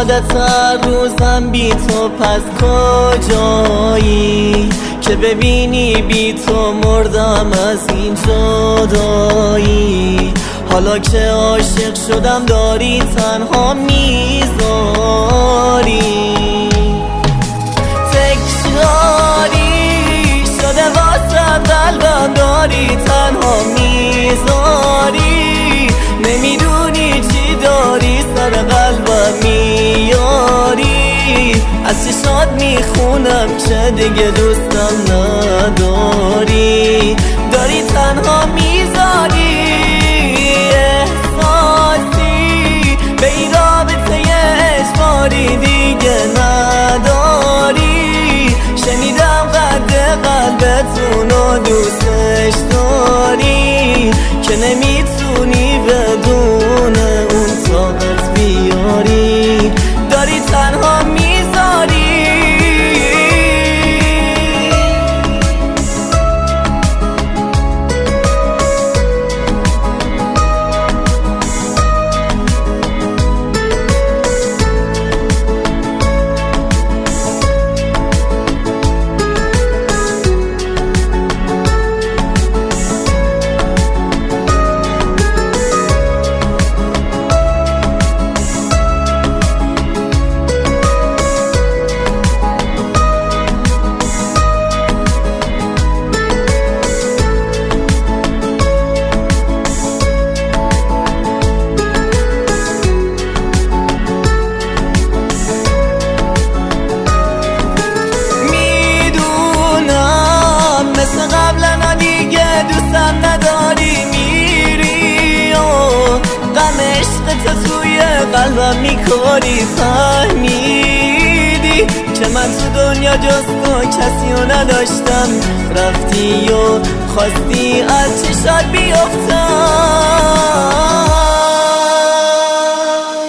عادت هر روزم بی تو، پس کجایی که ببینی بی تو مردم از این جدایی. حالا که عاشق شدم داری تنها میذاری، تکراری شده واسه قلبم داری تنها میذاری. نمیدونی چی داری سر قلبم میاری، از چشات میخونم که دیگه دوستم نداری. داری تنها میذاری احساسی به این رابطه اجباری دیگه نداری. شنیدم قد قلبتونو دوستش داری که نمیتونی بدون اون طاقت بیاری. داری تنها میذاری. توی قلبم میکنی، فهمیدی که من تو دنیا جز تو کسی رو نداشتم. رفتی و خواستی از چشات بیفتم.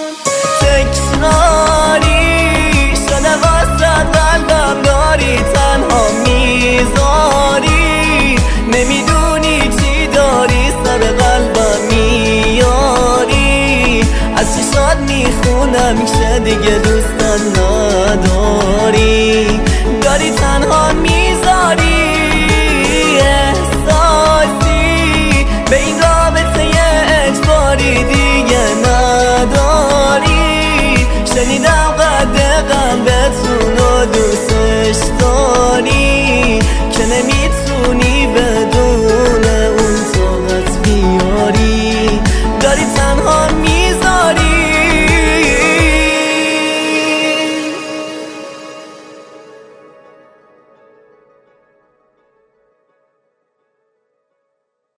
تکراری شده واسه قلبم داری تنها میذاری. نمیدونی چی داری سر قلبم میاری، از چشات میخونم که دیگه دوستم نداری. داری تنها